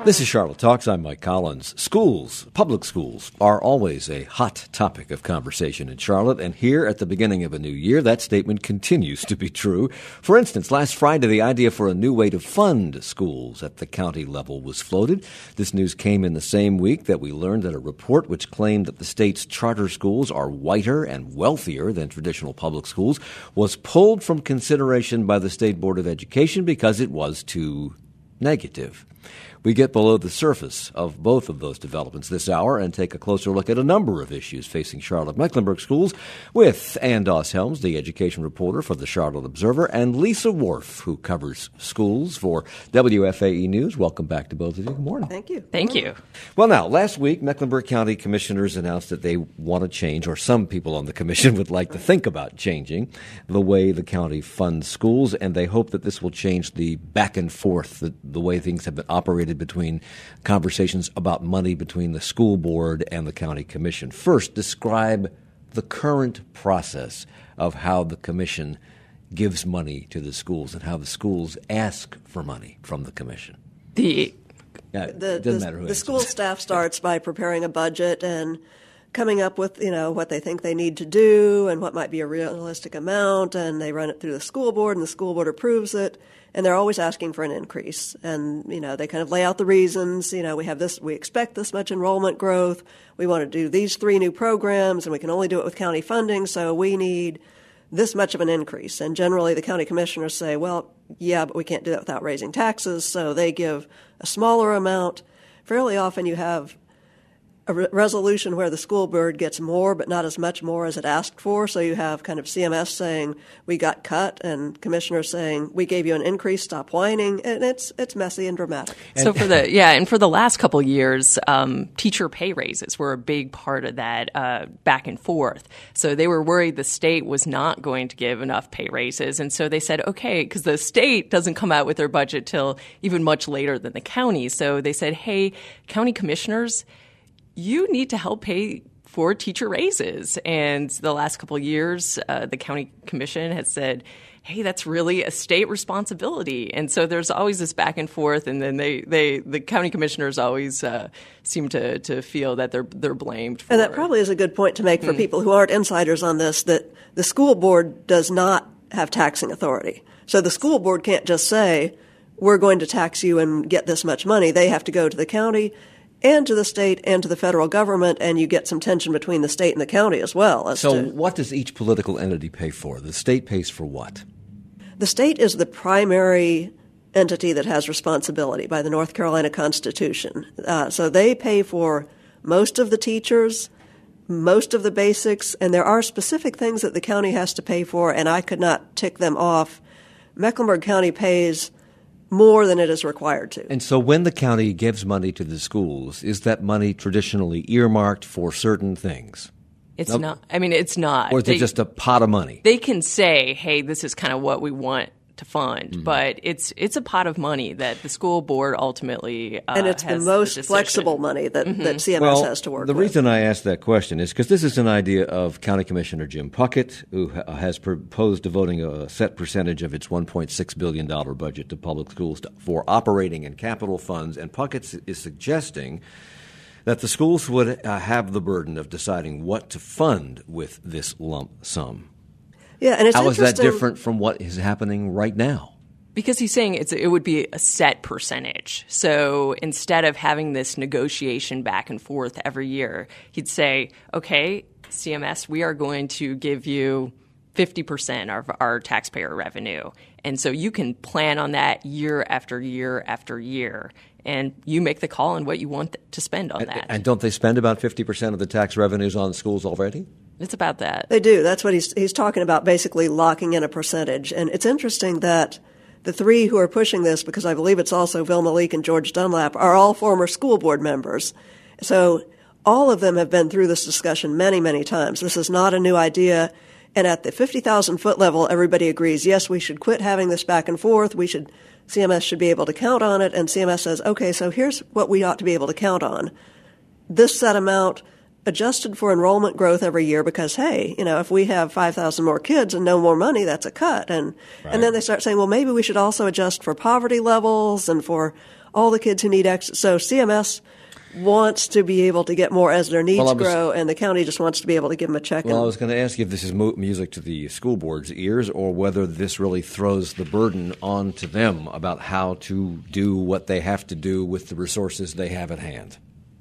This is Charlotte Talks. I'm Mike Collins. Schools, public schools, are always a hot topic of conversation in Charlotte, and here at the beginning of a new year, that statement continues to be true. For instance, last Friday, the idea for a new way to fund schools at the county level was floated. This news came in the same week that we learned that a report which claimed that the state's charter schools are whiter and wealthier than traditional public schools was pulled from consideration by the State Board of Education because it was too negative. We get below the surface of both of those developments this hour and take a closer look at a number of issues facing Charlotte-Mecklenburg schools with Ann Doss-Helms, the education reporter for the Charlotte Observer, and Lisa Worf, who covers schools for WFAE News. Welcome back to both of you. Good morning. Thank you. Thank you. Well, now, last week, Mecklenburg County commissioners announced that they want to change, or some people on the commission would like to think about changing, the way the county funds schools, and they hope that this will change the back and forth, the way things have been operated between conversations about money between the school board and the county commission. First, describe the current process of how the commission gives money to the schools and how the schools ask for money from the commission. The school staff starts by preparing a budget and coming up with, what they think they need to do and what might be a realistic amount, and they run it through the school board, and the school board approves it, and they're always asking for an increase. And, they kind of lay out the reasons. We have this, we expect this much enrollment growth. We want to do these 3 new programs, and we can only do it with county funding, so we need this much of an increase. And generally the county commissioners say, well, yeah, but we can't do that without raising taxes, so they give a smaller amount. Fairly often you have a resolution where the school board gets more, but not as much more as it asked for. So you have kind of CMS saying, we got cut, and commissioners saying, we gave you an increase, stop whining. And it's messy and dramatic. So for the last couple of years, teacher pay raises were a big part of that back and forth. So they were worried the state was not going to give enough pay raises. And so they said, okay, because the state doesn't come out with their budget till even much later than the county. So they said, hey, county commissioners, you need to help pay for teacher raises. And the last couple of years, the county commission has said, hey, that's really a state responsibility. And so there's always this back and forth, and then the county commissioners always seem to feel that they're blamed for it. And that probably is a good point to make for people who aren't insiders on this, that the school board does not have taxing authority. So the school board can't just say, we're going to tax you and get this much money. They have to go to the county and to the state and to the federal government, and you get some tension between the state and the county as well. So what does each political entity pay for? The state pays for what? The state is the primary entity that has responsibility by the North Carolina Constitution. So they pay for most of the teachers, most of the basics, and there are specific things that the county has to pay for, and I could not tick them off. Mecklenburg County pays more than it is required to. And so when the county gives money to the schools, is that money traditionally earmarked for certain things? It's not. I mean, it's not. Or is it just a pot of money? They can say, hey, this is kind of what we want to fund, but it's a pot of money that the school board ultimately and it's the most flexible money that CMS has to work with. The reason I asked that question is because this is an idea of County Commissioner Jim Puckett, who has proposed devoting a set percentage of its $1.6 billion budget to public schools for operating and capital funds, and Puckett is suggesting that the schools would have the burden of deciding what to fund with this lump sum. Yeah, and it's How is that different from what is happening right now? Because he's saying it would be a set percentage. So instead of having this negotiation back and forth every year, he'd say, okay, CMS, we are going to give you 50% of our taxpayer revenue. And so you can plan on that year after year after year. And you make the call on what you want to spend on that. And don't they spend about 50% of the tax revenues on schools already? It's about that. They do. That's what he's talking about, basically locking in a percentage. And it's interesting that the 3 who are pushing this, because I believe it's also Vilma Leak and George Dunlap, are all former school board members. So all of them have been through this discussion many, many times. This is not a new idea. And at the 50,000-foot level, everybody agrees, yes, we should quit having this back and forth. CMS should be able to count on it. And CMS says, okay, so here's what we ought to be able to count on. This set amount adjusted for enrollment growth every year because, hey, if we have 5,000 more kids and no more money, that's a cut. And then they start saying, well, maybe we should also adjust for poverty levels and for all the kids who need extra. So CMS wants to be able to get more as their needs grow, and the county just wants to be able to give them a check. Well, I was going to ask you if this is music to the school board's ears or whether this really throws the burden onto them about how to do what they have to do with the resources they have at hand.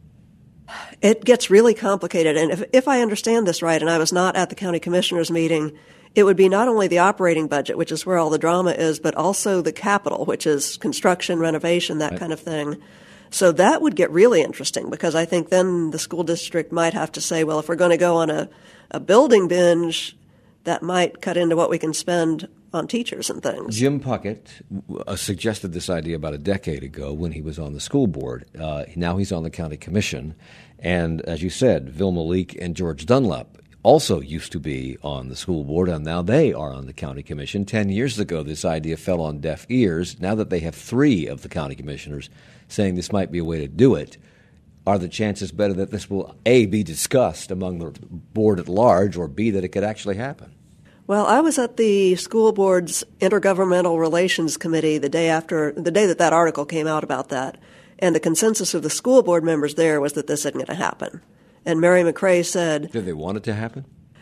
It gets really complicated, and if I understand this right, and I was not at the county commissioners meeting, it would be not only the operating budget, which is where all the drama is, but also the capital, which is construction, renovation, that kind of thing. So that would get really interesting, because I think then the school district might have to say, well, if we're going to go on a building binge, that might cut into what we can spend on teachers and things. Jim Puckett suggested this idea about a decade ago when he was on the school board. Now he's on the county commission. And as you said, Vilma Leak and George Dunlap also used to be on the school board, and now they are on the county commission. 10 years ago, this idea fell on deaf ears. Now that they have 3 of the county commissioners saying this might be a way to do it, are the chances better that this will, A, be discussed among the board at large, or B, that it could actually happen? Well, I was at the school board's Intergovernmental Relations Committee the day that article came out about that, and the consensus of the school board members there was that this isn't going to happen. And Mary McRae said... Did they want it to happen?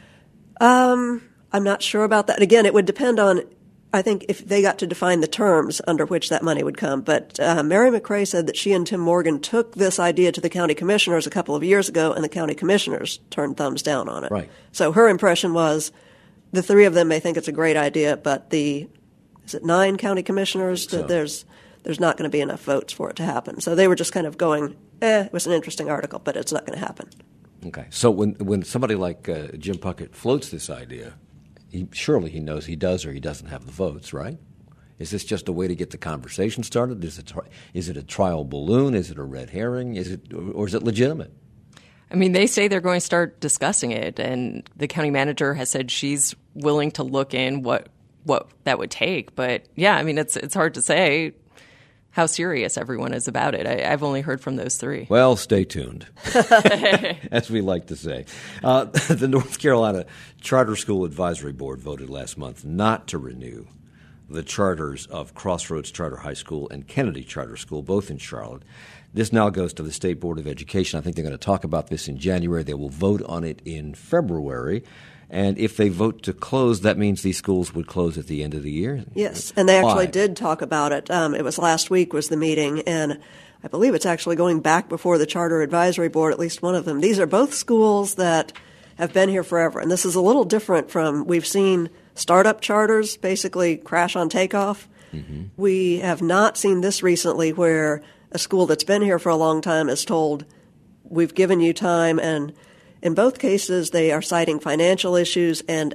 I'm not sure about that. Again, it would depend on, I think, if they got to define the terms under which that money would come. But Mary McRae said that she and Tim Morgan took this idea to the county commissioners a couple of years ago, and the county commissioners turned thumbs down on it. Right. So her impression was the 3 of them may think it's a great idea, but is it 9 county commissioners? That there's not going to be enough votes for it to happen. So they were just kind of going, it was an interesting article, but it's not going to happen. Okay. So when somebody like Jim Puckett floats this idea, surely he knows he does or he doesn't have the votes, right? Is this just a way to get the conversation started? Is it a trial balloon? Is it a red herring? Or is it legitimate? I mean, they say they're going to start discussing it, and the county manager has said she's willing to look in what that would take. But yeah, I mean, it's hard to say how serious everyone is about it. I've only heard from those 3. Well, stay tuned, as we like to say. The North Carolina Charter School Advisory Board voted last month not to renew the charters of Crossroads Charter High School and Kennedy Charter School, both in Charlotte. This now goes to the State Board of Education. I think they're going to talk about this in January. They will vote on it in February. And if they vote to close, that means these schools would close at the end of the year? Yes, and they actually did talk about it. It was last week was the meeting, and I believe it's actually going back before the Charter Advisory Board, at least one of them. These are both schools that have been here forever, and this is a little different from we've seen startup charters basically crash on takeoff. Mm-hmm. We have not seen this recently where a school that's been here for a long time is told, we've given you time, and in both cases, they are citing financial issues and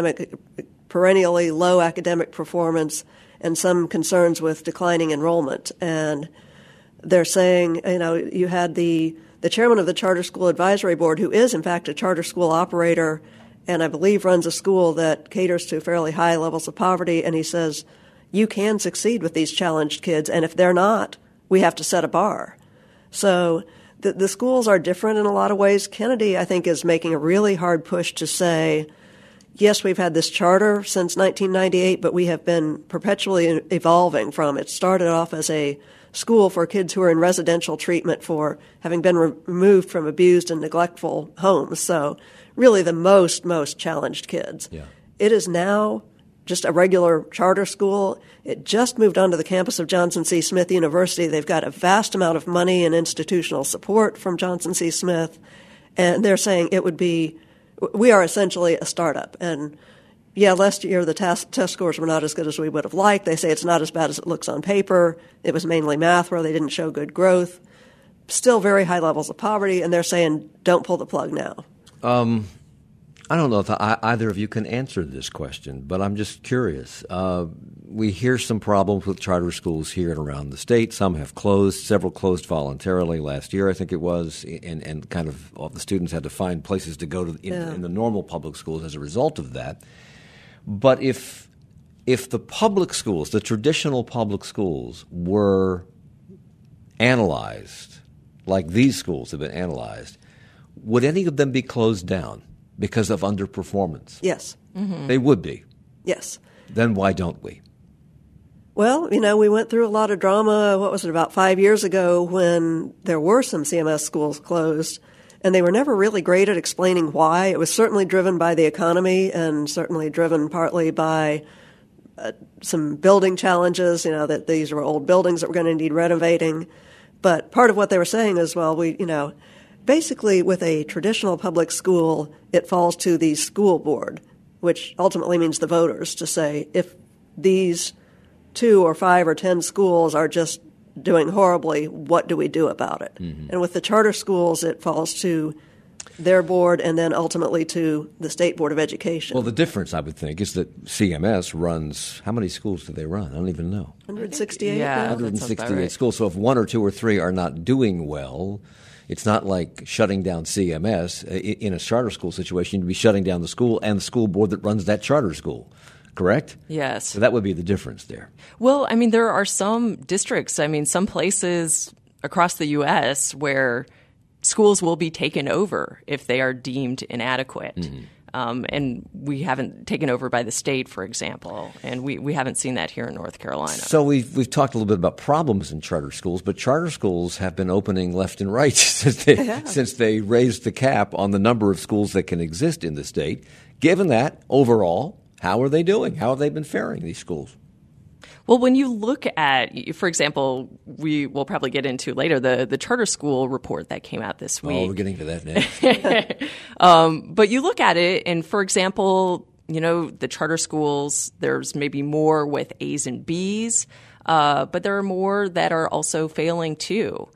perennially low academic performance and some concerns with declining enrollment. And they're saying, you had the chairman of the Charter School Advisory Board, who is, in fact, a charter school operator and I believe runs a school that caters to fairly high levels of poverty, and he says, you can succeed with these challenged kids, and if they're not, we have to set a bar. So the schools are different in a lot of ways. Kennedy, I think, is making a really hard push to say, yes, we've had this charter since 1998, but we have been perpetually evolving from it. Started off as a school for kids who are in residential treatment for having been removed from abused and neglectful homes. So really the most challenged kids. Yeah. It is now just a regular charter school. It just moved onto the campus of Johnson C. Smith University. They've got a vast amount of money and institutional support from Johnson C. Smith, and they're saying we are essentially a startup. And yeah, last year the test scores were not as good as we would have liked. They say it's not as bad as it looks on paper. It was mainly math where they didn't show good growth. Still very high levels of poverty, and they're saying don't pull the plug now. I don't know if either of you can answer this question, but I'm just curious. We hear some problems with charter schools here and around the state. Some have closed. Several closed voluntarily last year, I think it was, and kind of all the students had to find places to go to in the normal public schools as a result of that. But if the public schools, the traditional public schools, were analyzed like these schools have been analyzed, would any of them be closed down because of underperformance? Yes. Mm-hmm. They would be. Yes. Then why don't we? Well, we went through a lot of drama, about 5 years ago when there were some CMS schools closed, and they were never really great at explaining why. It was certainly driven by the economy and certainly driven partly by some building challenges, that these were old buildings that were going to need renovating. But part of what they were saying is, well, basically with a traditional public school, it falls to the school board, which ultimately means the voters, to say if these 2 or 5 or 10 schools are just doing horribly, what do we do about it? Mm-hmm. And with the charter schools, it falls to their board and then ultimately to the State Board of Education. Well, the difference, I would think, is that CMS runs, how many schools do they run? I don't even know. 168? Yeah, 168 schools. So if 1 or 2 or 3 are not doing well, it's not like shutting down CMS. In a charter school situation, you'd be shutting down the school and the school board that runs that charter school. Correct? Yes. So that would be the difference there. Well, there are some districts, some places across the U.S. where schools will be taken over if they are deemed inadequate. Mm-hmm. And we haven't taken over by the state, for example, and we haven't seen that here in North Carolina. So we've talked a little bit about problems in charter schools, but charter schools have been opening left and right since they raised the cap on the number of schools that can exist in the state. Given that, overall, how are they doing? How have they been faring, these schools? Well, when you look at, for example, we will probably get into later the charter school report that came out this week. Oh, we're getting to that next. But you look at it, and for example, the charter schools, there's maybe more with A's and B's, but there are more that are also failing too.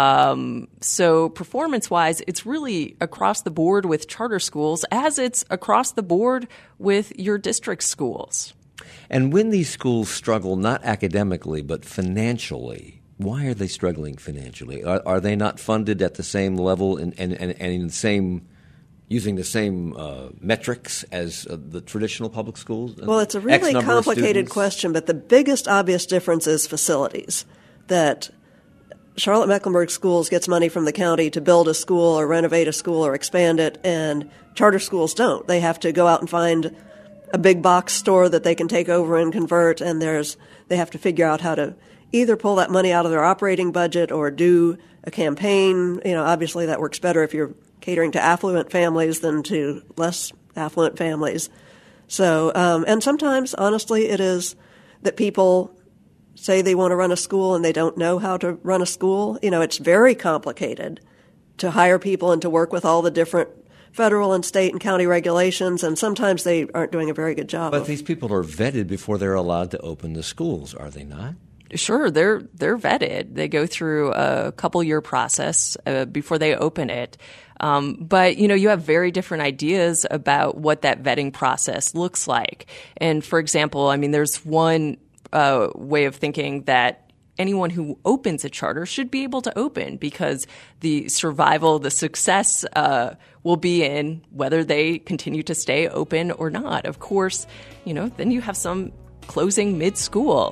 So performance-wise, it's really across the board with charter schools as it's across the board with your district schools. And when these schools struggle, not academically, but financially, why are they struggling financially? Are they not funded at the same level and in the same using the same metrics as the traditional public schools? Well, it's a really complicated question, but the biggest obvious difference is facilities. That Charlotte-Mecklenburg Schools gets money from the county to build a school or renovate a school or expand it, and charter schools don't. They have to go out and find a big box store that they can take over and convert, and they have to figure out how to either pull that money out of their operating budget or do a campaign. Obviously that works better if you're catering to affluent families than to less affluent families. So, and sometimes, honestly, it is that people say they want to run a school and they don't know how to run a school. It's very complicated to hire people and to work with all the different federal and state and county regulations, and sometimes they aren't doing a very good job. But these people are vetted before they're allowed to open the schools, are they not? Sure, they're vetted. They go through a couple-year process before they open it. But, you have very different ideas about what that vetting process looks like. And, for example, there's one way of thinking that anyone who opens a charter should be able to open because the survival, the success will be in whether they continue to stay open or not. Of course, then you have some closing mid-school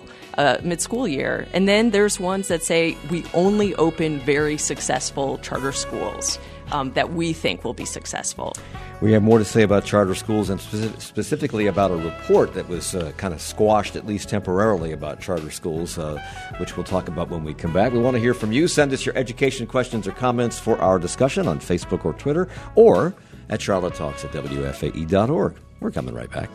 year. And then there's ones that say we only open very successful charter schools that we think will be successful. We have more to say about charter schools and specifically about a report that was kind of squashed, at least temporarily, about charter schools, which we'll talk about when we come back. We want to hear from you. Send us your education questions or comments for our discussion on Facebook or Twitter or at charlottetalks@wfae.org. We're coming right back.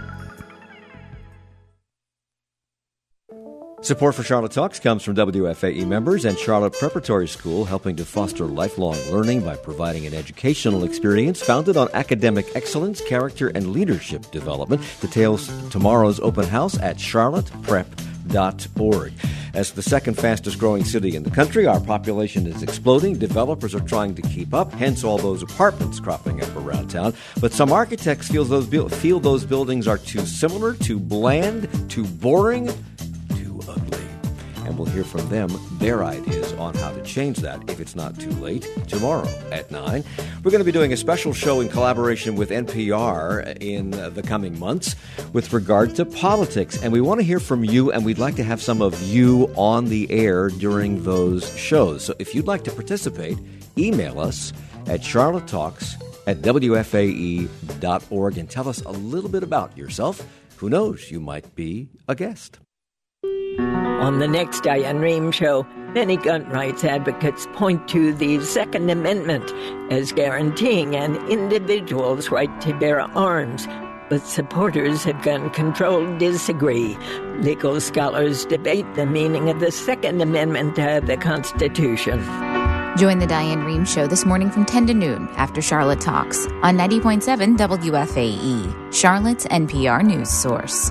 Support for Charlotte Talks comes from WFAE members and Charlotte Preparatory School, helping to foster lifelong learning by providing an educational experience founded on academic excellence, character, and leadership development. Details tomorrow's open house at charlotteprep.org. As the second fastest growing city in the country, our population is exploding. Developers are trying to keep up, hence all those apartments cropping up around town. But some architects feel those buildings are too similar, too bland, too boring, ugly. And we'll hear from them their ideas on how to change that if it's not too late tomorrow at 9. We're going to be doing a special show in collaboration with NPR in the coming months with regard to politics. And we want to hear from you, and we'd like to have some of you on the air during those shows. So if you'd like to participate, email us at charlottetalks@wfae.org and tell us a little bit about yourself. Who knows, you might be a guest. On the next Diane Rehm Show, many gun rights advocates point to the Second Amendment as guaranteeing an individual's right to bear arms. But supporters of gun control disagree. Legal scholars debate the meaning of the Second Amendment of the Constitution. Join the Diane Rehm Show this morning from 10 to noon after Charlotte Talks on 90.7 WFAE, Charlotte's NPR news source.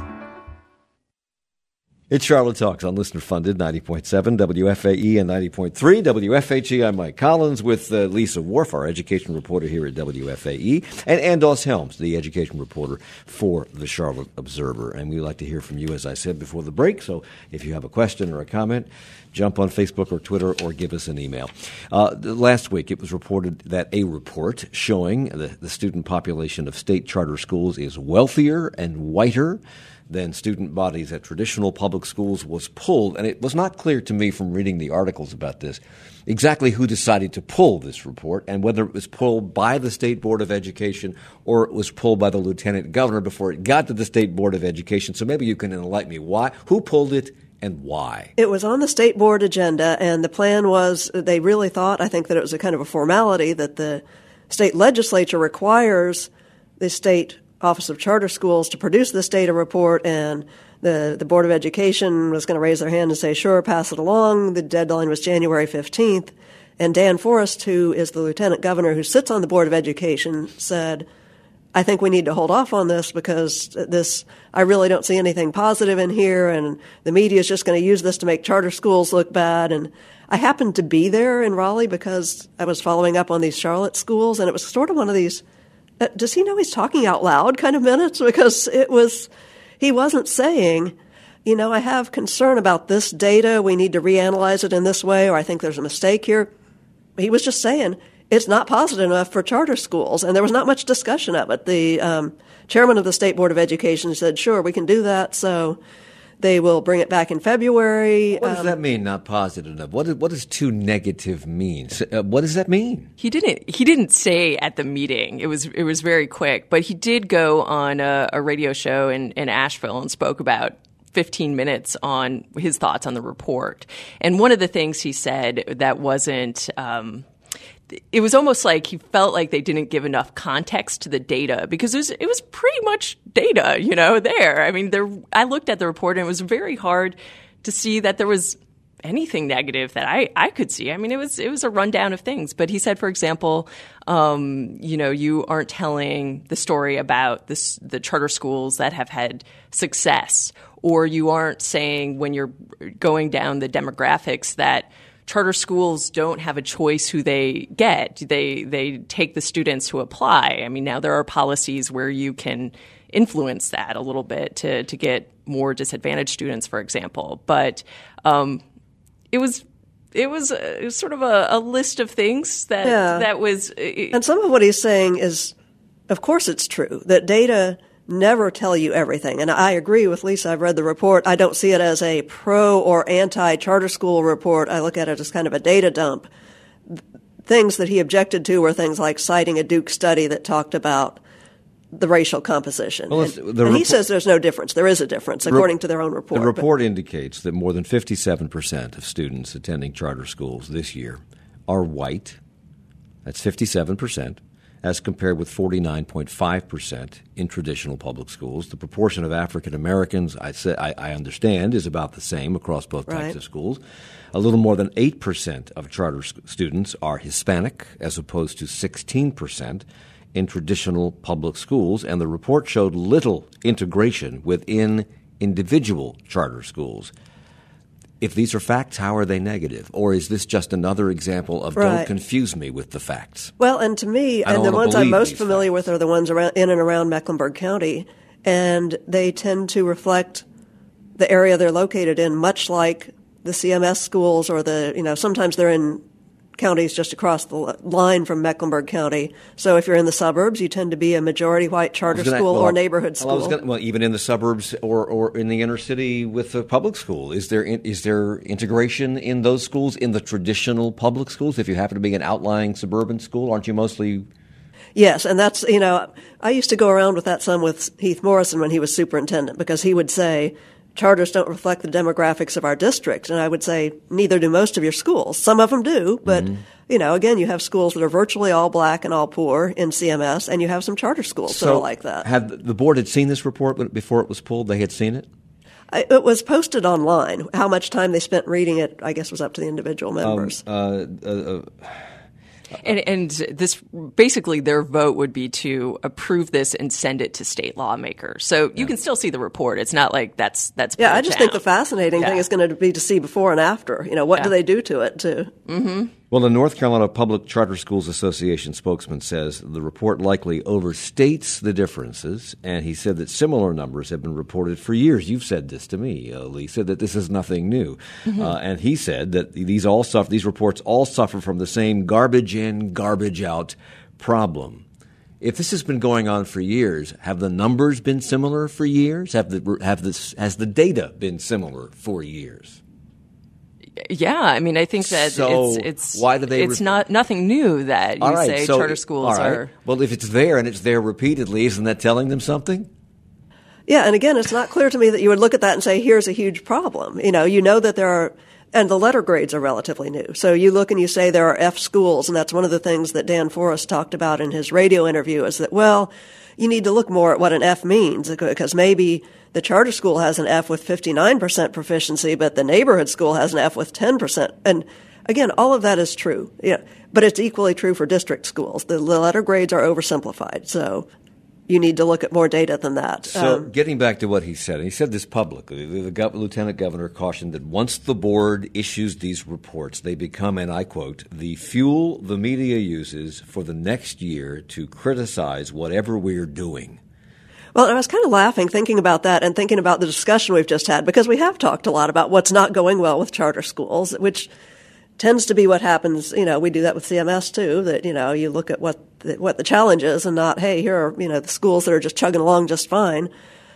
It's Charlotte Talks on listener-funded 90.7 WFAE and 90.3 WFHE. I'm Mike Collins with Lisa Wharf, our education reporter here at WFAE, and Andos Helms, the education reporter for the Charlotte Observer. And we'd like to hear from you, as I said before the break. So if you have a question or a comment, jump on Facebook or Twitter or give us an email. Last week, it was reported that a report showing the student population of state charter schools is wealthier and whiter than student bodies at traditional public schools was pulled. And it was not clear to me from reading the articles about this exactly who decided to pull this report and whether it was pulled by the State Board of Education or it was pulled by the Lieutenant Governor before it got to the State Board of Education. So maybe you can enlighten me. Why? Who pulled it? And why? It was on the state board agenda, and the plan was they really thought, I think, that it was a kind of a formality that the state legislature requires the state Office of Charter Schools to produce this data report, and the Board of Education was going to raise their hand and say, sure, pass it along. The deadline was January 15th. And Dan Forrest, who is the Lieutenant Governor who sits on the Board of Education, said, I think we need to hold off on this because I really don't see anything positive in here, and the media is just going to use this to make charter schools look bad. And I happened to be there in Raleigh because I was following up on these Charlotte schools, and it was sort of one of these, does he know he's talking out loud kind of minutes? Because he wasn't saying, I have concern about this data, we need to reanalyze it in this way, or I think there's a mistake here. He was just saying, it's not positive enough for charter schools, and there was not much discussion of it. The chairman of the State Board of Education said, sure, we can do that, so they will bring it back in February. What does that mean, not positive enough? What does too negative mean? What does that mean? He didn't say at the meeting. It was very quick, but he did go on a radio show in Asheville and spoke about 15 minutes on his thoughts on the report. And one of the things he said that wasn't it was almost like he felt like they didn't give enough context to the data because it was pretty much data, there. I mean, I looked at the report and it was very hard to see that there was anything negative that I could see. I mean, it was a rundown of things. But he said, for example, you aren't telling the story about the charter schools that have had success, or you aren't saying when you're going down the demographics that charter schools don't have a choice who they get. They take the students who apply. I mean, now there are policies where you can influence that a little bit to get more disadvantaged students, for example. But it was sort of a list of things that was. And some of what he's saying is, of course, it's true that data never tell you everything. And I agree with Lisa. I've read the report. I don't see it as a pro or anti-charter school report. I look at it as kind of a data dump. Things that he objected to were things like citing a Duke study that talked about the racial composition. Well, and he says there's no difference. There is a difference, according to their own report. The report indicates that more than 57% of students attending charter schools this year are white. That's 57%. As compared with 49.5% in traditional public schools. The proportion of African Americans, I understand, is about the same across both types of schools. A little more than 8% of charter students are Hispanic, as opposed to 16% in traditional public schools. And the report showed little integration within individual charter schools. If these are facts, how are they negative? Or is this just another example of don't confuse me with the facts? Well, and to me, and the ones I'm most familiar with are the ones in and around Mecklenburg County, and they tend to reflect the area they're located in, much like the CMS schools or sometimes they're in counties just across the line from Mecklenburg County. So if you're in the suburbs, you tend to be a majority white charter school or neighborhood school. Even in the suburbs or in the inner city with the public school, is there integration in those schools, in the traditional public schools? If you happen to be an outlying suburban school, aren't you mostly? Yes, and that's, I used to go around with that some with Heath Morrison when he was superintendent, because he would say, charters don't reflect the demographics of our district. And I would say neither do most of your schools. Some of them do, but, again, you have schools that are virtually all black and all poor in CMS, and you have some charter schools that are like that. Have the board had seen this report before it was pulled? They had seen it? It was posted online. How much time they spent reading it, I guess, was up to the individual members. And this basically their vote would be to approve this and send it to state lawmakers. So you can still see the report. It's not like that's I just think the fascinating thing is going to be to see before and after. What do they do to it too? Mm-hmm. Well, the North Carolina Public Charter Schools Association spokesman says the report likely overstates the differences, and he said that similar numbers have been reported for years. You've said this to me, Lisa, that this is nothing new. And he said that these reports all suffer from the same garbage in, garbage out problem. If this has been going on for years, have the numbers been similar for years? Has the data been similar for years? Yeah, I mean, I think that it's why do they? It's nothing new that you say charter schools are. Well, if it's there and it's there repeatedly, isn't that telling them something? Yeah, and again, it's not clear to me that you would look at that and say, "Here's a huge problem." You know that there are, and the letter grades are relatively new. So you look and you say there are F schools, and that's one of the things that Dan Forrest talked about in his radio interview. Is that you need to look more at what an F means, because maybe the charter school has an F with 59% proficiency, but the neighborhood school has an F with 10%. And again, all of that is true. Yeah, but it's equally true for district schools. The letter grades are oversimplified, so you need to look at more data than that. So getting back to what he said this publicly. The lieutenant governor cautioned that once the board issues these reports, they become, and I quote, the fuel the media uses for the next year to criticize whatever we're doing. Well, I was kind of laughing thinking about that and thinking about the discussion we've just had, because we have talked a lot about what's not going well with charter schools, which tends to be what happens. We do that with CMS too, that, you look at what the challenge is and not, hey, here are, the schools that are just chugging along just fine.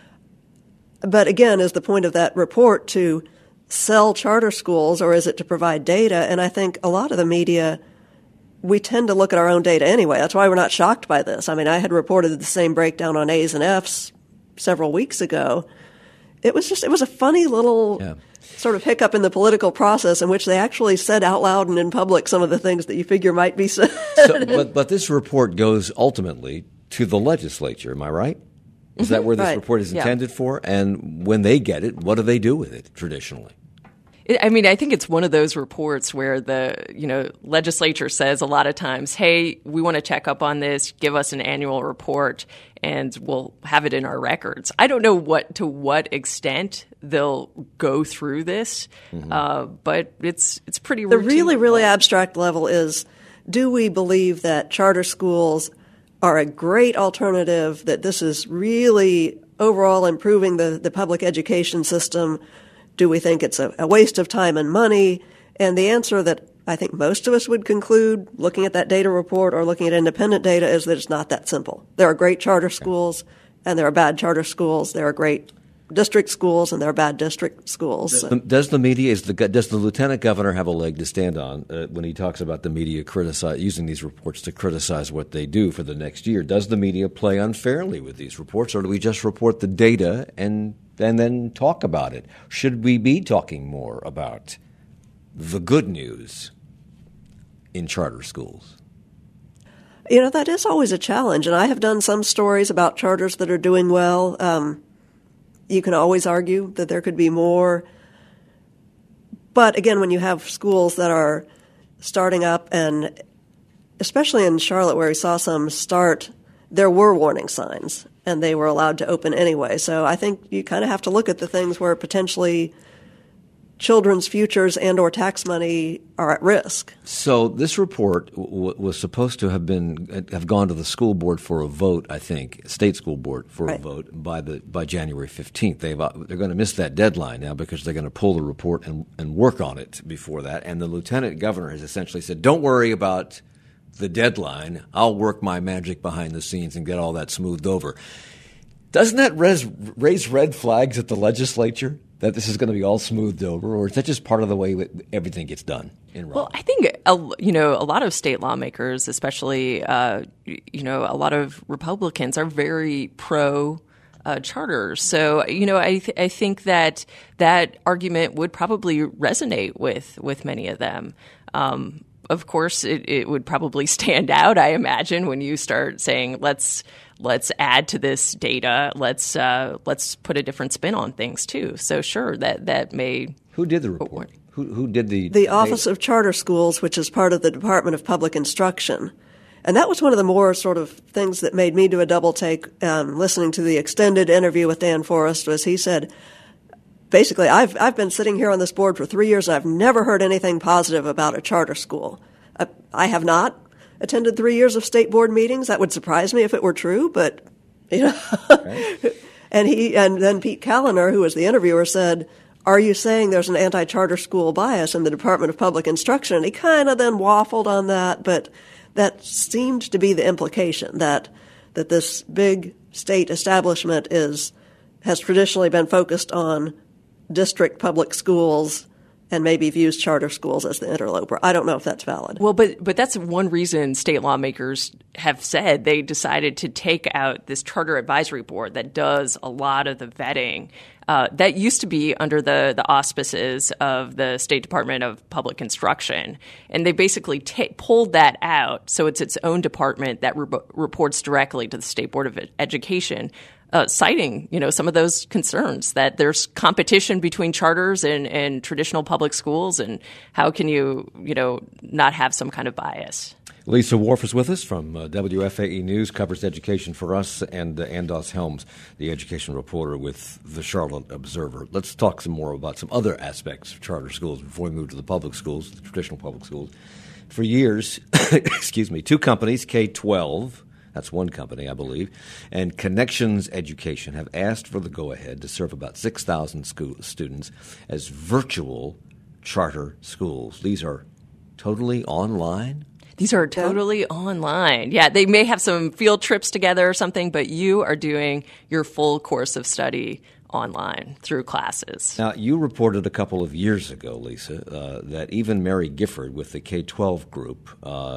But again, is the point of that report to sell charter schools, or is it to provide data? And I think a lot of the media, we tend to look at our own data anyway. That's why we're not shocked by this. I mean, I had reported the same breakdown on A's and F's several weeks ago. It was a funny little sort of hiccup in the political process in which they actually said out loud and in public some of the things that you figure might be said. But this report goes ultimately to the legislature, am I right? Is that where this report is intended for? And when they get it, what do they do with it traditionally? I mean, I think it's one of those reports where the legislature says a lot of times, hey, we want to check up on this, give us an annual report, and we'll have it in our records. I don't know to what extent they'll go through this, but it's pretty routine. The really, really abstract level is, do we believe that charter schools are a great alternative, that this is really overall improving the public education system? Do we think it's a waste of time and money? And the answer that I think most of us would conclude, looking at that data report or looking at independent data, is that it's not that simple. There are great charter schools, and there are bad charter schools. There are great district schools, and there are bad district schools. Does the media, does the lieutenant governor have a leg to stand on when he talks about the media using these reports to criticize what they do for the next year? Does the media play unfairly with these reports, or do we just report the data and then talk about it? Should we be talking more about the good news in charter schools? That is always a challenge, and I have done some stories about charters that are doing well. You can always argue that there could be more. But again, when you have schools that are starting up, and especially in Charlotte where we saw some start, there were warning signs, and they were allowed to open anyway. So I think you kind of have to look at the things where potentially children's futures and or tax money are at risk. So this report was supposed to have gone to the school board for a vote, I think, state school board for a vote by January 15th. They're going to miss that deadline now because they're going to pull the report and work on it before that. And the lieutenant governor has essentially said, don't worry about the deadline. I'll work my magic behind the scenes and get all that smoothed over. Doesn't that raise red flags at the legislature that this is going to be all smoothed over, or is that just part of the way everything gets done in Raleigh? Well, I think a lot of state lawmakers, especially a lot of Republicans, are very pro charters. So, I think that argument would probably resonate with many of them. Of course, it would probably stand out, I imagine, when you start saying, let's add to this data. Let's put a different spin on things too. So sure, that may. Who did the report? Who did the Office of Charter Schools, which is part of the Department of Public Instruction. And that was one of the more sort of things that made me do a double take listening to the extended interview with Dan Forest. Was he said, basically, I've been sitting here on this board for 3 years and I've never heard anything positive about a charter school. I have not attended 3 years of state board meetings. That would surprise me if it were true, but Right. And then Pete Callender, who was the interviewer, said, "Are you saying there's an anti-charter school bias in the Department of Public Instruction?" And he kind of then waffled on that, but that seemed to be the implication that this big state establishment has traditionally been focused on district public schools and maybe views charter schools as the interloper. I don't know if that's valid. Well, but that's one reason state lawmakers have said they decided to take out this charter advisory board that does a lot of the vetting. That used to be under the auspices of the State Department of Public Instruction. And they basically pulled that out, so it's its own department that reports directly to the State Board of Education, citing, some of those concerns that there's competition between charters and traditional public schools, and how can you, not have some kind of bias. Lisa Wharf is with us from WFAE News, covers education for us, and Andos Helms, the education reporter with the Charlotte Observer. Let's talk some more about some other aspects of charter schools before we move to the public schools, the traditional public schools. For years, two companies, K-12, that's one company, I believe, and Connections Education have asked for the go-ahead to serve about 6,000 students as virtual charter schools. These are totally online? These are totally online. Yeah, they may have some field trips together or something, but you are doing your full course of study online through classes. Now, you reported a couple of years ago, Lisa, that even Mary Gifford with the K-12 group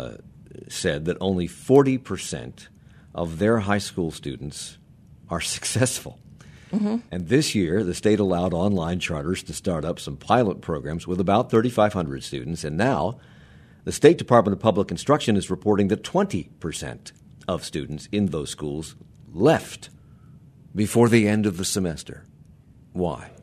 said that only 40% of their high school students are successful. Mm-hmm. And this year, the state allowed online charters to start up some pilot programs with about 3,500 students, and now the State Department of Public Instruction is reporting that 20% of students in those schools left before the end of the semester. Why?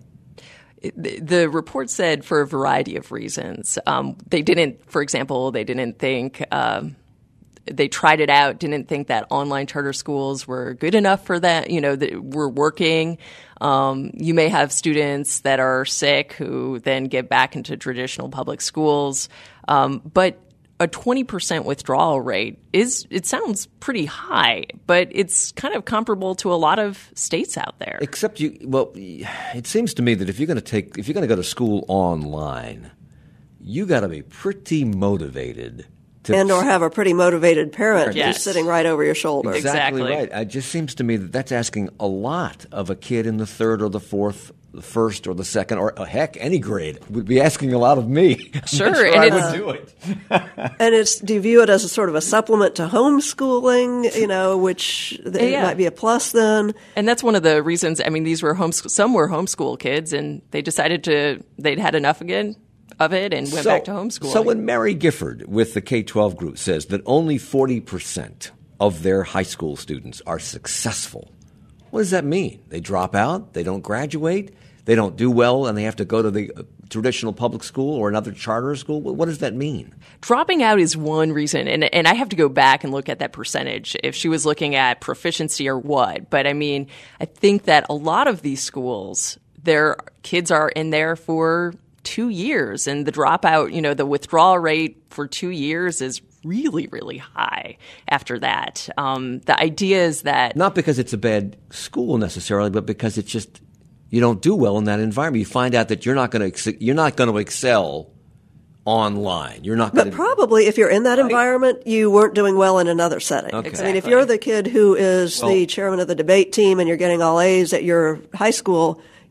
The report said for a variety of reasons. They didn't think they tried it out, didn't think that online charter schools were good enough for that, that were working. You may have students that are sick who then get back into traditional public schools. But a 20% withdrawal rate it sounds pretty high, but it's kind of comparable to a lot of states out there. Except it seems to me that if you're going to go to school online, you got to be pretty motivated. Or have a pretty motivated parent who's sitting right over your shoulder. Exactly right. It just seems to me that that's asking a lot of a kid in the third or the fourth, the first or the second, or heck, any grade would be asking a lot of me. Sure, and I would do it. And do you view it as a sort of a supplement to homeschooling, which might be a plus then? And that's one of the reasons. I mean, these were some were homeschool kids, and they decided they'd had enough again of it and went back to homeschooling. So when Mary Gifford with the K-12 group says that only 40% of their high school students are successful, what does that mean? They drop out? They don't graduate? They don't do well and they have to go to the traditional public school or another charter school? What does that mean? Dropping out is one reason, and I have to go back and look at that percentage if she was looking at proficiency or what. But, I think that a lot of these schools, their kids are in there for 2 years, and the dropout, the withdrawal rate for 2 years is really, really high after that. The idea is that not because it's a bad school necessarily, but because it's just you don't do well in that environment. You find out that you're not going to excel online. But probably if you're in that environment, you weren't doing well in another setting. Okay. Exactly. If you're the kid who is the chairman of the debate team and you're getting all A's at your high school,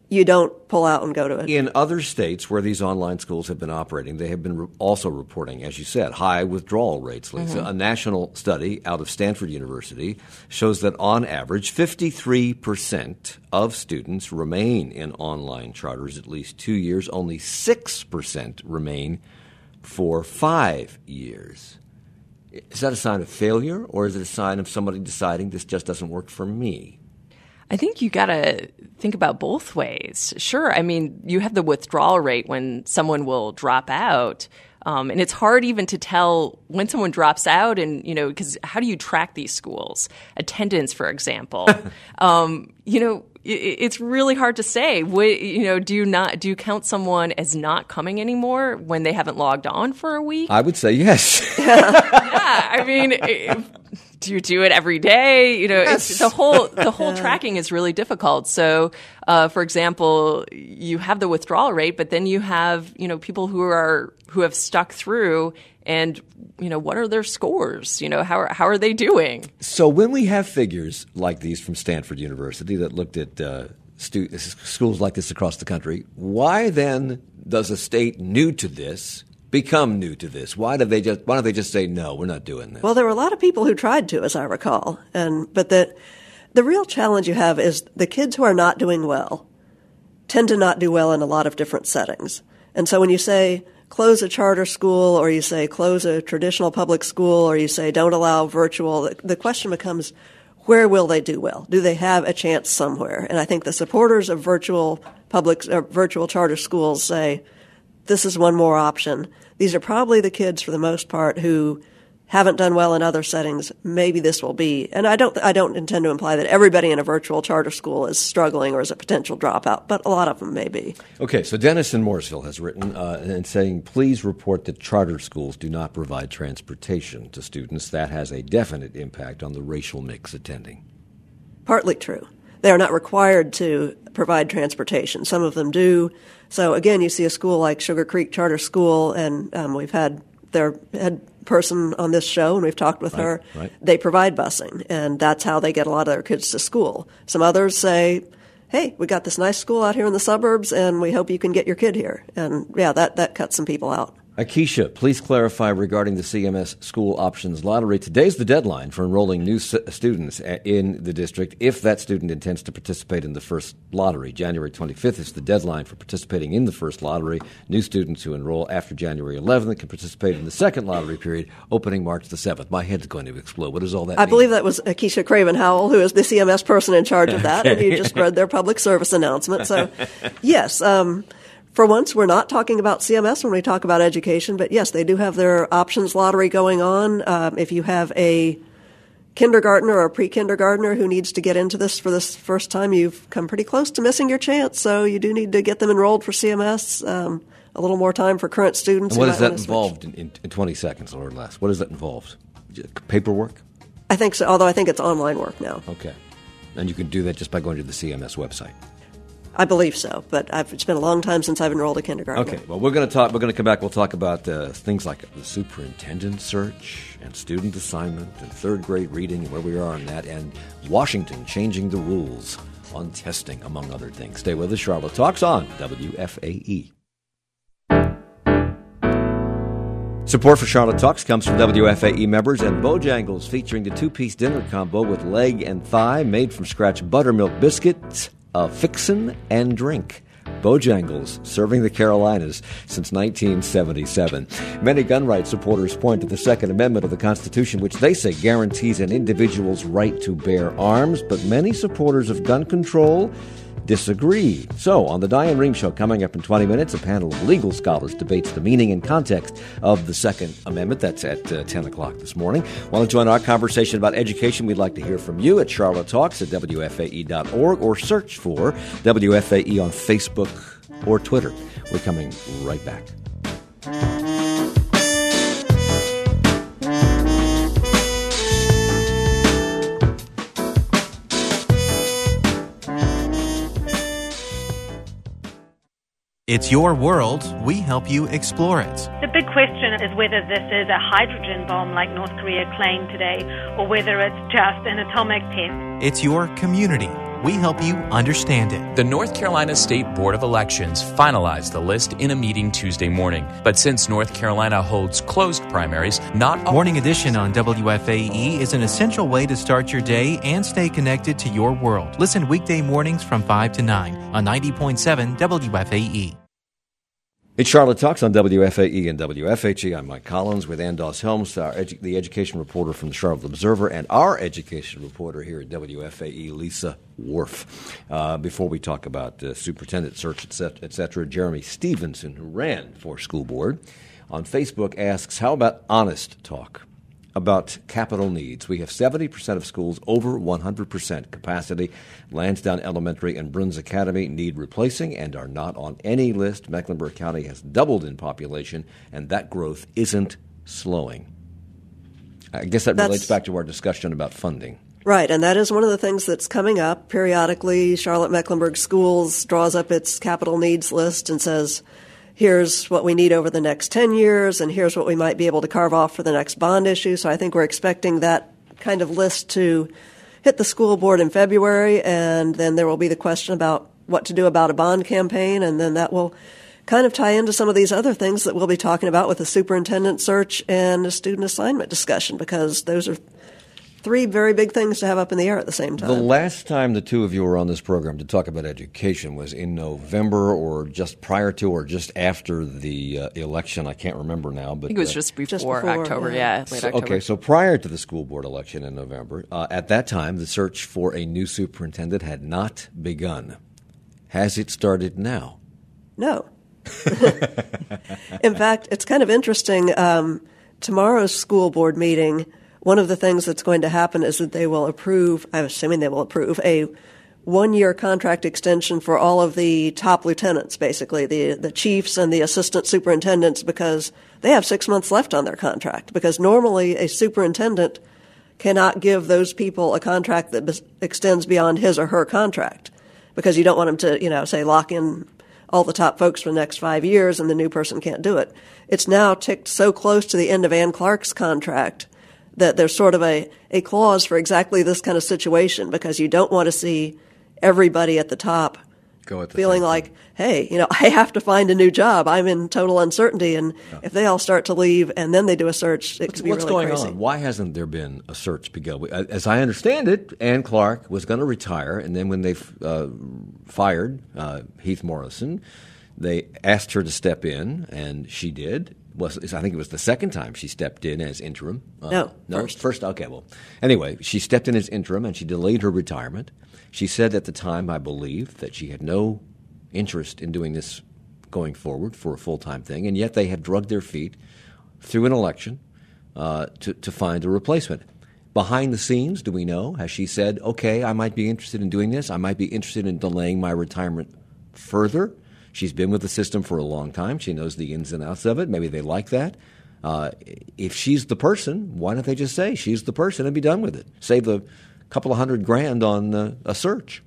you don't pull out and go to it. In other states where these online schools have been operating, they have been also reporting, as you said, high withdrawal rates. Lisa. A national study out of Stanford University shows that on average, 53% of students remain in online charters at least 2 years. Only 6% remain for 5 years. Is that a sign of failure, or is it a sign of somebody deciding this just doesn't work for me? I think you got to think about both ways. Sure, I mean, you have the withdrawal rate when someone will drop out, and it's hard even to tell when someone drops out, and because how do you track these schools? Attendance, for example, it's really hard to say. Do you count someone as not coming anymore when they haven't logged on for a week? I would say yes. Yeah, I mean. Do you do it every day? Yes. It's the whole tracking is really difficult. So, for example, you have the withdrawal rate, but then you have people who have stuck through, and what are their scores? How are they doing? So when we have figures like these from Stanford University that looked at schools like this across the country, why then does a state new to this become new to this? Why don't they just say, no, we're not doing this? Well, there were a lot of people who tried to, as I recall. But the real challenge you have is the kids who are not doing well tend to not do well in a lot of different settings. And so when you say close a charter school, or you say close a traditional public school, or you say don't allow virtual, the question becomes, where will they do well? Do they have a chance somewhere? And I think the supporters of virtual charter schools say, this is one more option. These are probably the kids, for the most part, who haven't done well in other settings. Maybe this will be. And I don't intend to imply that everybody in a virtual charter school is struggling or is a potential dropout, but a lot of them may be. Okay, so Dennis in Morrisville has written and saying, please report that charter schools do not provide transportation to students. That has a definite impact on the racial mix attending. Partly true. They are not required to provide transportation. Some of them do. So, again, you see a school like Sugar Creek Charter School, and we've had their head person on this show, and we've talked with her. Right. They provide busing, and that's how they get a lot of their kids to school. Some others say, hey, we got this nice school out here in the suburbs, and we hope you can get your kid here. And, yeah, that cuts some people out. Akeisha, please clarify regarding the CMS School Options Lottery. Today's the deadline for enrolling new students in the district if that student intends to participate in the first lottery. January 25th is the deadline for participating in the first lottery. New students who enroll after January 11th can participate in the second lottery period, opening March the 7th. My head's going to explode. What does all that mean? I believe that was Akeisha Craven-Howell, who is the CMS person in charge of that, and you just read their public service announcement. So, yes, for once, we're not talking about CMS when we talk about education, but yes, they do have their options lottery going on. If you have a kindergartner or a pre-kindergartner who needs to get into this for this first time, you've come pretty close to missing your chance, so you do need to get them enrolled for CMS. A little more time for current students. And what is that involved in 20 seconds or less? What is that involved? Paperwork? I think so, although I think it's online work now. Okay. And you can do that just by going to the CMS website. I believe so, but it's been a long time since I've enrolled a kindergartner. Okay, well, we're going to come back. We'll talk about things like the superintendent search and student assignment and third grade reading and where we are on that, and Washington changing the rules on testing, among other things. Stay with us. Charlotte Talks on WFAE. Support for Charlotte Talks comes from WFAE members and Bojangles, featuring the two-piece dinner combo with leg and thigh, made from scratch buttermilk biscuits, a fixin' and drink. Bojangles, serving the Carolinas since 1977. Many gun rights supporters point to the Second Amendment of the Constitution, which they say guarantees an individual's right to bear arms, but many supporters of gun control disagree. So, on the Diane Rehm Show, coming up in 20 minutes, a panel of legal scholars debates the meaning and context of the Second Amendment. That's at 10 o'clock this morning. Want to join our conversation about education? We'd like to hear from you at Charlotte Talks at WFAE.org, or search for WFAE on Facebook or Twitter. We're coming right back. It's your world. We help you explore it. The big question is whether this is a hydrogen bomb like North Korea claimed today, or whether it's just an atomic test. It's your community. we help you understand it. The North Carolina State Board of Elections finalized the list in a meeting Tuesday morning. But since North Carolina holds closed primaries, not all... Morning Edition on WFAE is an essential way to start your day and stay connected to your world. Listen weekday mornings from 5 to 9 on 90.7 WFAE. It's Charlotte Talks on WFAE and WFHE. I'm Mike Collins with Ann Doss-Helms, the education reporter from the Charlotte Observer, and our education reporter here at WFAE, Lisa Worf. Before we talk about superintendent search, et cetera, Jeremy Stevenson, who ran for school board, on Facebook asks, how about honest talk about capital needs? We have 70% of schools over 100% capacity. Lansdowne Elementary and Bruns Academy need replacing and are not on any list. Mecklenburg County has doubled in population, and that growth isn't slowing. I guess that relates back to our discussion about funding. Right, and that is one of the things that's coming up. Periodically, Charlotte-Mecklenburg Schools draws up its capital needs list and says, here's what we need over the next 10 years, and here's what we might be able to carve off for the next bond issue. So I think we're expecting that kind of list to hit the school board in February, and then there will be the question about what to do about a bond campaign, and then that will kind of tie into some of these other things that we'll be talking about with the superintendent search and the student assignment discussion, because those are three very big things to have up in the air at the same time. The last time the two of you were on this program to talk about education was in November, or just prior to or just after the election. I can't remember now. But I think it was just before October, late October. Okay, so prior to the school board election in November, at that time, the search for a new superintendent had not begun. Has it started now? No. In fact, it's kind of interesting. Tomorrow's school board meeting, one of the things that's going to happen is that they will approve, I'm assuming they will approve, a one-year contract extension for all of the top lieutenants, basically, the chiefs and the assistant superintendents, because they have 6 months left on their contract. Because normally a superintendent cannot give those people a contract that extends beyond his or her contract, because you don't want them to, say, lock in all the top folks for the next 5 years and the new person can't do it. It's now ticked so close to the end of Ann Clark's contract that there's sort of a clause for exactly this kind of situation, because you don't want to see everybody at the top feeling like, hey, I have to find a new job. I'm in total uncertainty. And if they all start to leave and then they do a search, it could be really crazy. What's going on? Why hasn't there been a search begun? As I understand it, Ann Clark was going to retire, and then when they fired Heath Morrison, they asked her to step in, and she did. I think it was the second time she stepped in as interim. No, first. Okay, well, anyway, she stepped in as interim, and she delayed her retirement. She said at the time, I believe, that she had no interest in doing this going forward for a full-time thing, and yet they have drugged their feet through an election to find a replacement. Behind the scenes, do we know? Has she said, okay, I might be interested in doing this. I might be interested in delaying my retirement further. She's been with the system for a long time. She knows the ins and outs of it. Maybe they like that. If she's the person, why don't they just say she's the person and be done with it? Save a couple of $100,000 on a search.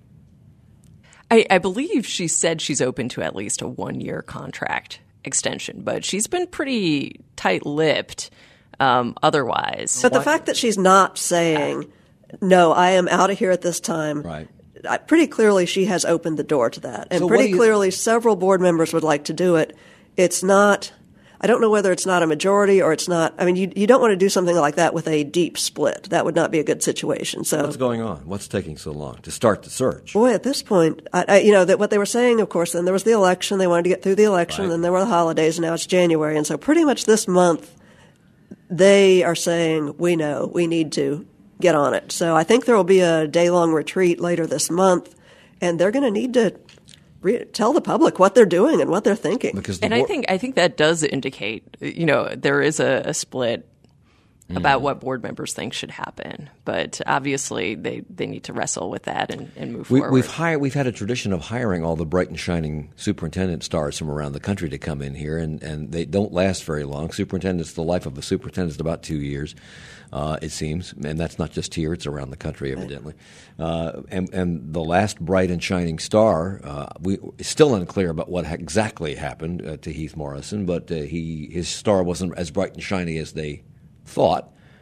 I believe she said she's open to at least a one-year contract extension, but she's been pretty tight-lipped otherwise. But the fact that she's not saying, no, I am out of here at this time. Right. Pretty clearly she has opened the door to that. And pretty clearly several board members would like to do it. It's not – I don't know whether it's not a majority or it's not – I mean, you don't want to do something like that with a deep split. That would not be a good situation. So what's going on? What's taking so long to start the search? Boy, at this point, that what they were saying, of course, then there was the election. They wanted to get through the election. Right. Then there were the holidays, and now it's January. And so pretty much this month they are saying, we know, we need to get on it. So I think there will be a day-long retreat later this month, and they're going to need to tell the public what they're doing and what they're thinking. I think that does indicate, there is a split about what board members think should happen. But obviously they need to wrestle with that and move forward. We've had a tradition of hiring all the bright and shining superintendent stars from around the country to come in here, and they don't last very long. The life of a superintendent is about 2 years. It seems, and that's not just here; it's around the country, evidently. And the last bright and shining star, is still unclear about what exactly happened to Heath Morrison, but his star wasn't as bright and shiny as they thought.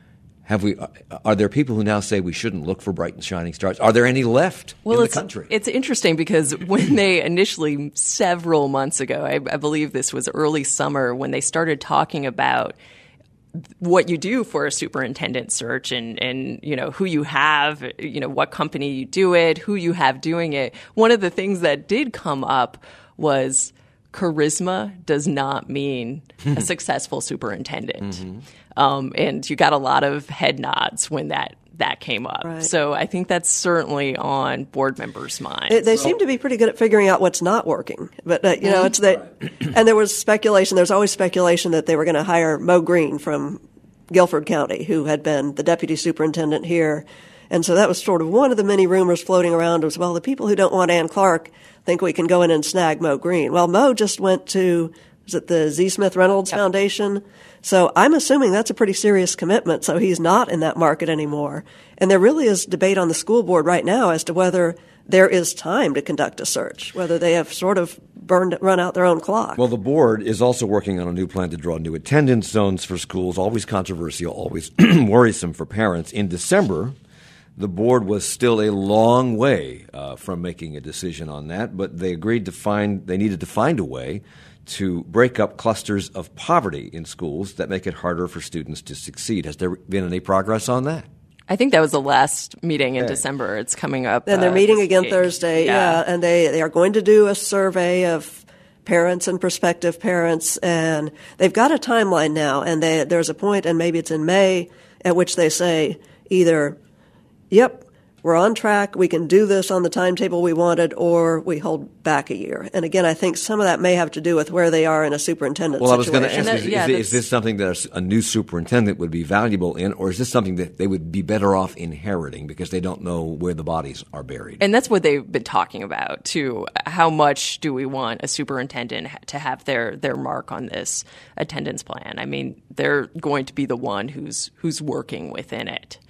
Are there people who now say we shouldn't look for bright and shining stars? Are there any left in the country? It's interesting because when they initially, several months ago, I believe this was early summer, when they started talking about what you do for a superintendent search and who you have, what company you do it, who you have doing it. One of the things that did come up was charisma does not mean a successful superintendent. Mm-hmm. And you got a lot of head nods when that came up. Right. So I think that's certainly on board members' minds. They seem to be pretty good at figuring out what's not working. But, it's that. And there was speculation. There's always speculation that they were going to hire Mo Green from Guilford County, who had been the deputy superintendent here. And so that was sort of one of the many rumors floating around was, well, the people who don't want Ann Clark think we can go in and snag Mo Green. Well, Mo just went to, is it the Z. Smith Reynolds Foundation? So I'm assuming that's a pretty serious commitment. So he's not in that market anymore. And there really is debate on the school board right now as to whether there is time to conduct a search, whether they have sort of run out their own clock. Well, the board is also working on a new plan to draw new attendance zones for schools, always controversial, always worrisome for parents. In December, the board was still a long way from making a decision on that, but they agreed they needed to find a way to break up clusters of poverty in schools that make it harder for students to succeed. Has there been any progress on that? I think that was the last meeting in December. It's coming up. And they're meeting again Thursday, yeah. And they are going to do a survey of parents and prospective parents, and they've got a timeline now, and there's a point, and maybe it's in May, at which they say either, yep, we're on track, we can do this on the timetable we wanted, or we hold back a year. And again, I think some of that may have to do with where they are in a superintendent situation. Well, I was going to ask, is this something that a new superintendent would be valuable in, or is this something that they would be better off inheriting because they don't know where the bodies are buried? And that's what they've been talking about, too. How much do we want a superintendent to have their mark on this attendance plan? I mean, they're going to be the one who's working within it.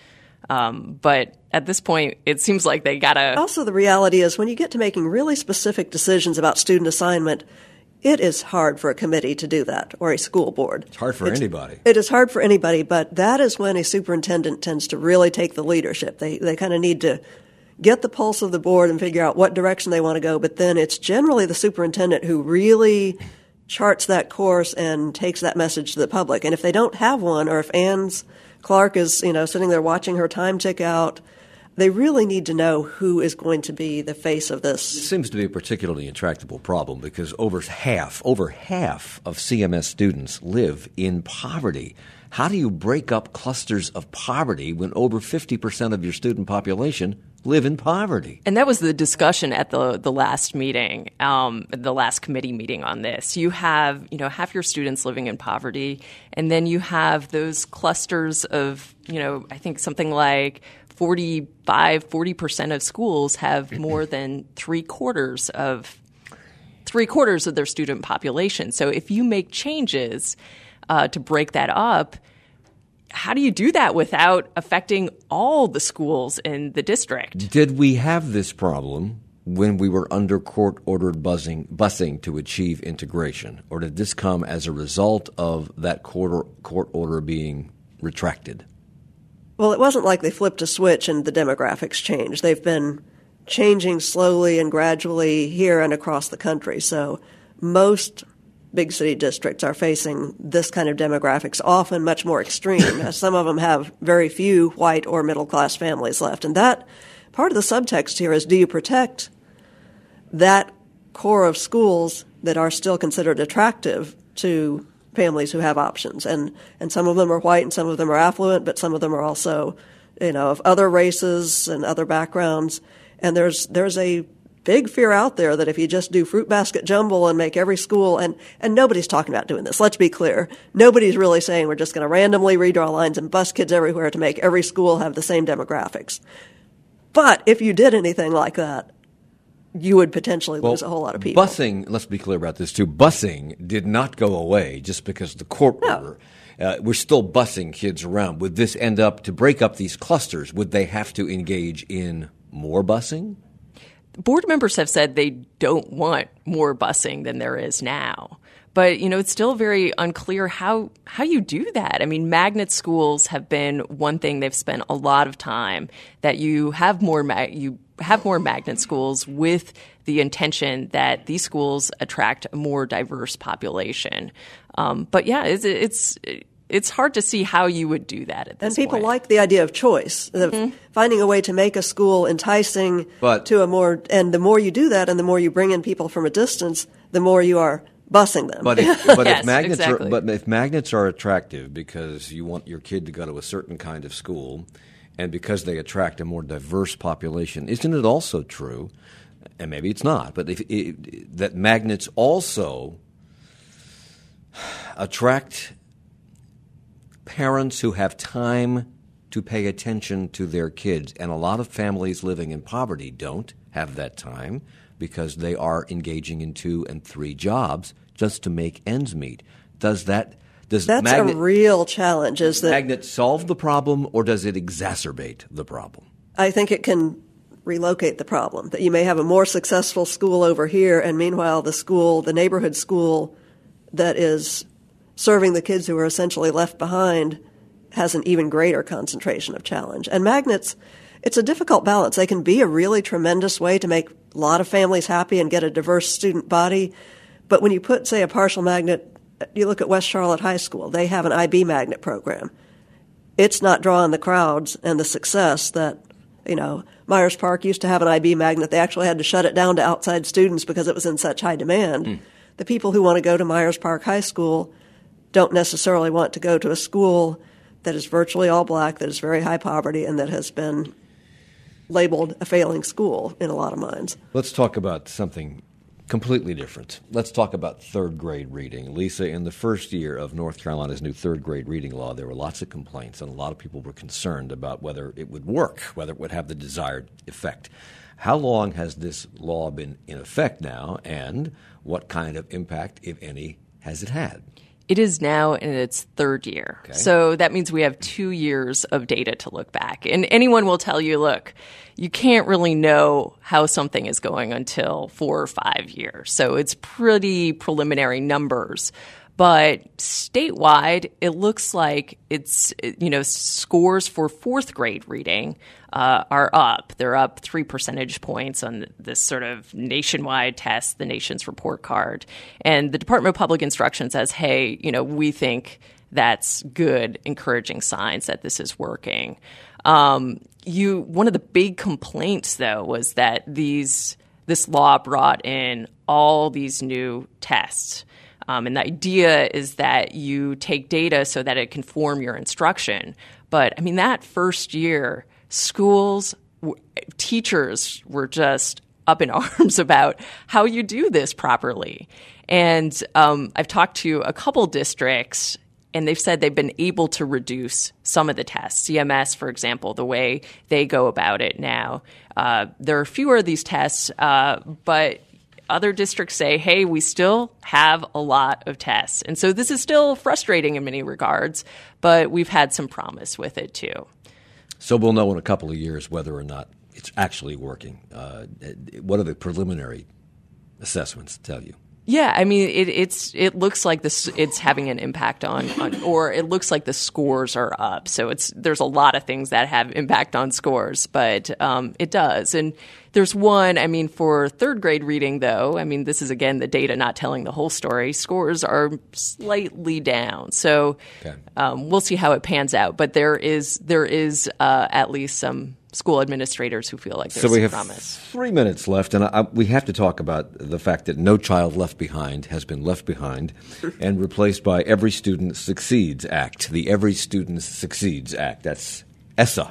But at this point, it seems like they gotta. Also, the reality is when you get to making really specific decisions about student assignment, it is hard for a committee to do that, or a school board. It's hard for anybody. It is hard for anybody, but that is when a superintendent tends to really take the leadership. They kind of need to get the pulse of the board and figure out what direction they want to go, but then it's generally the superintendent who really charts that course and takes that message to the public. And if they don't have one, or if Clark is, sitting there watching her time tick out, they really need to know who is going to be the face of this. It seems to be a particularly intractable problem because over half of CMS students live in poverty. How do you break up clusters of poverty when over 50% of your student population live in poverty? And that was the discussion at the last meeting, the last committee meeting on this. You have, half your students living in poverty, and then you have those clusters of, I think something like 40% of schools have more than three quarters of their student population. So if you make changes to break that up, how do you do that without affecting all the schools in the district? Did we have this problem when we were under court-ordered busing to achieve integration, or did this come as a result of that court order being retracted? Well, it wasn't like they flipped a switch and the demographics changed. They've been changing slowly and gradually here and across the country. So most big city districts are facing this kind of demographics, often much more extreme. Some of them have very few white or middle-class families left. And that part of the subtext here is, do you protect that core of schools that are still considered attractive to families who have options? And some of them are white and some of them are affluent, but some of them are also, of other races and other backgrounds. And there's a big fear out there that if you just do fruit basket jumble and make every school, and nobody's talking about doing this, let's be clear. Nobody's really saying we're just going to randomly redraw lines and bus kids everywhere to make every school have the same demographics. But if you did anything like that, you would potentially lose a whole lot of people. Busing, let's be clear about this too, busing did not go away just because the court order. We're still busing kids around. Would this end up, to break up these clusters, would they have to engage in more busing? board members have said they don't want more busing than there is now. But, it's still very unclear how you do that. I mean, magnet schools have been one thing they've spent a lot of time, that you have more magnet schools with the intention that these schools attract a more diverse population. But yeah, it's hard to see how you would do that at this point. And people like the idea of choice, of finding a way to make a school enticing to a more, and the more you do that and the more you bring in people from a distance, the more you are busing them. But if, yes, if magnets are attractive because you want your kid to go to a certain kind of school and because they attract a more diverse population, isn't it also true, and maybe it's not, but that magnets also attract parents who have time to pay attention to their kids, and a lot of families living in poverty don't have that time because they are engaging in 2 and 3 jobs just to make ends meet. That's a real challenge. Is that magnet solve the problem, or does it exacerbate the problem? I think it can relocate the problem. That you may have a more successful school over here, and meanwhile the neighborhood school that is serving the kids who are essentially left behind has an even greater concentration of challenge. And magnets, it's a difficult balance. They can be a really tremendous way to make a lot of families happy and get a diverse student body. But when you put, say, a partial magnet, you look at West Charlotte High School, they have an IB magnet program. It's not drawing the crowds and the success that, Myers Park used to have an IB magnet. They actually had to shut it down to outside students because it was in such high demand. The people who want to go to Myers Park High School don't necessarily want to go to a school that is virtually all black, that is very high poverty, and that has been labeled a failing school in a lot of minds. Let's talk about something completely different. Let's talk about third grade reading. Lisa, in the first year of North Carolina's new third grade reading law, there were lots of complaints, and a lot of people were concerned about whether it would work, whether it would have the desired effect. How long has this law been in effect now, and what kind of impact, if any, has it had? It is now in its third year. Okay. So that means we have 2 years of data to look back. And anyone will tell you, look, you can't really know how something is going until 4 or 5 years. So it's pretty preliminary numbers. But statewide, it looks like it's, scores for fourth grade reading are up. They're up 3 percentage points on this sort of nationwide test, the Nation's Report Card. And the Department of Public Instruction says, hey, we think that's good, encouraging signs that this is working. One of the big complaints, though, was that this law brought in all these new tests. And the idea is that you take data so that it can form your instruction. But, that first year, teachers were just up in arms about how you do this properly. And I've talked to a couple districts, and they've said they've been able to reduce some of the tests. CMS, for example, the way they go about it now. There are fewer of these tests, but other districts say, hey, we still have a lot of tests. And so this is still frustrating in many regards, but we've had some promise with it too. So we'll know in a couple of years whether or not it's actually working. What do the preliminary assessments tell you? Yeah, it looks like it's having an impact on or it looks like the scores are up. So there's a lot of things that have impact on scores, but it does. And there's one, for third grade reading, though, this is, again, the data not telling the whole story. Scores are slightly down. So we'll see how it pans out. But there is at least some school administrators who feel like there's some promise. So we have 3 minutes left, and we have to talk about the fact that No Child Left Behind has been left behind and replaced by Every Student Succeeds Act, the Every Student Succeeds Act. That's ESSA.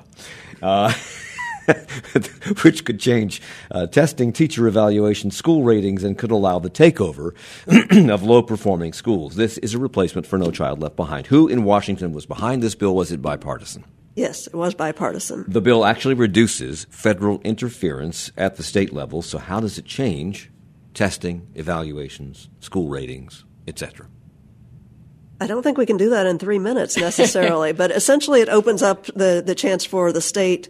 Which could change testing, teacher evaluation, school ratings, and could allow the takeover of low-performing schools. This is a replacement for No Child Left Behind. Who in Washington was behind this bill? Was it bipartisan? Yes, it was bipartisan. The bill actually reduces federal interference at the state level, so how does it change testing, evaluations, school ratings, etc.? I don't think we can do that in 3 minutes necessarily, but essentially it opens up the chance for the state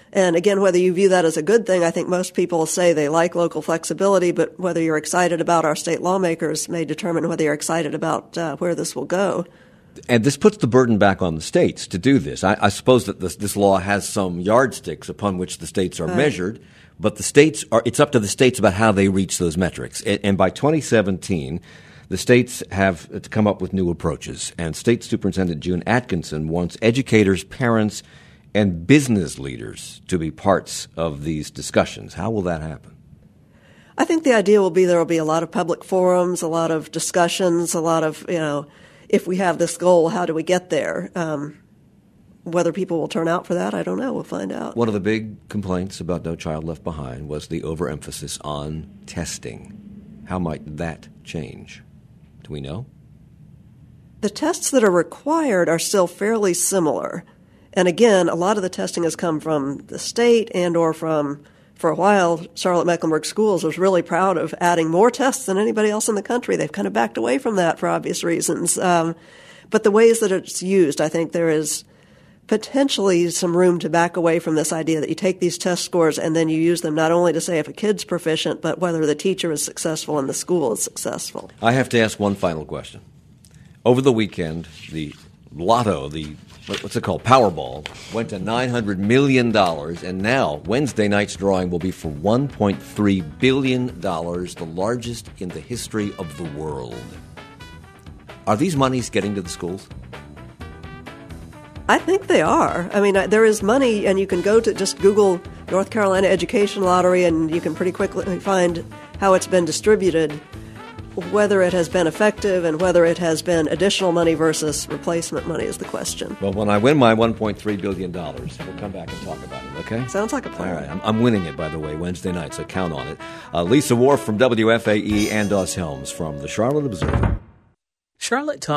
And again, whether you view that as a good thing, I think most people say they like local flexibility, but whether you're excited about our state lawmakers may determine whether you're excited about where this will go. And this puts the burden back on the states to do this. I suppose that this law has some yardsticks upon which the states are measured, but it's up to the states about how they reach those metrics. And by 2017, the states have to come up with new approaches. And State Superintendent June Atkinson wants educators, parents, and business leaders to be parts of these discussions. How will that happen? I think the idea will be there will be a lot of public forums, a lot of discussions, a lot of, if we have this goal, how do we get there? Whether people will turn out for that, I don't know. We'll find out. One of the big complaints about No Child Left Behind was the overemphasis on testing. How might that change? Do we know? The tests that are required are still fairly similar. And again, a lot of the testing has come from the state and or from, for a while, Charlotte-Mecklenburg Schools was really proud of adding more tests than anybody else in the country. They've kind of backed away from that for obvious reasons. But the ways that it's used, I think there is potentially some room to back away from this idea that you take these test scores and then you use them not only to say if a kid's proficient, but whether the teacher is successful and the school is successful. I have to ask one final question. Over the weekend, the lotto, what's it called, Powerball, went to $900 million, and now Wednesday night's drawing will be for $1.3 billion, the largest in the history of the world. Are these monies getting to the schools? I think they are. I mean, there is money, and you can go to just Google North Carolina Education Lottery, and you can pretty quickly find how it's been distributed, whether it has been effective and whether it has been additional money versus replacement money is the question. Well, when I win my $1.3 billion, we'll come back and talk about it, okay? Sounds like a plan. All right. I'm winning it, by the way, Wednesday night, so count on it. Lisa Wharf from WFAE and Us Helms from the Charlotte Observer. Charlotte Talk